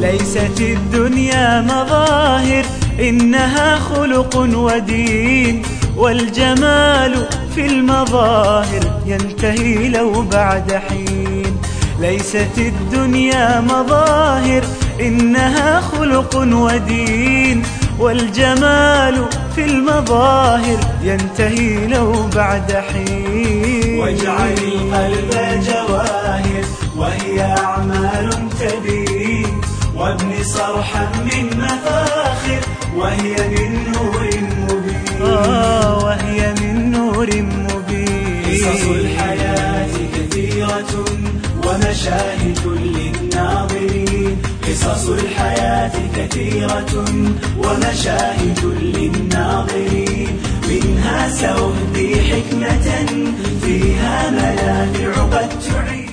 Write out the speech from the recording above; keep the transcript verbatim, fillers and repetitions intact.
ليست الدنيا مظاهر، إنها خلق ودين، والجمال في المظاهر ينتهي لو بعد حين. ليست الدنيا مظاهر، إنها خلق ودين، والجمال في المظاهر ينتهي لو بعد حين. واجعل القلب جواهر وهي أعمال تبين، وابن صرحا من مفاخر وهي من نور مبين. آه وهي من نور مبين. قصص الحياة كثيرة ومشاهد للناظرين، قصص الحياة كثيرة ومشاهد للناظرين، منها سأهدي حكمة فيها منافع قد تعين.